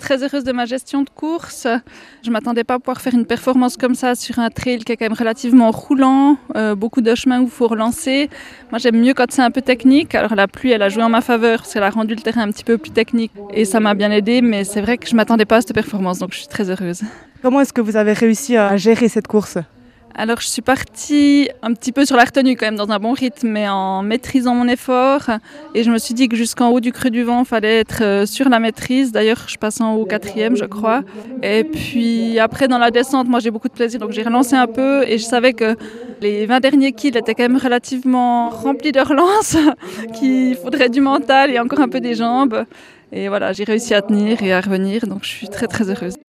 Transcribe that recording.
très heureuse de ma gestion de course. Je ne m'attendais pas à pouvoir faire une performance comme ça sur un trail qui est quand même relativement roulant, beaucoup de chemins où il faut relancer. Moi, j'aime mieux quand c'est un peu technique. Alors la pluie, elle a joué en ma faveur parce qu'elle a rendu le terrain un petit peu plus technique et ça m'a bien aidée, mais c'est vrai que je ne m'attendais pas à cette performance, donc je suis très heureuse. Comment est-ce que vous avez réussi à gérer cette course ? Alors je suis partie un petit peu sur la retenue quand même, dans un bon rythme, mais en maîtrisant mon effort. Et je me suis dit que jusqu'en haut du creux du vent, il fallait être sur la maîtrise. D'ailleurs, je passe en haut 4e, je crois. Et puis après, dans la descente, moi j'ai beaucoup de plaisir, donc j'ai relancé un peu. Et je savais que les 20 derniers kills étaient quand même relativement remplis de relance, qu'il faudrait du mental et encore un peu des jambes. Et voilà, j'ai réussi à tenir et à revenir, donc je suis très très heureuse.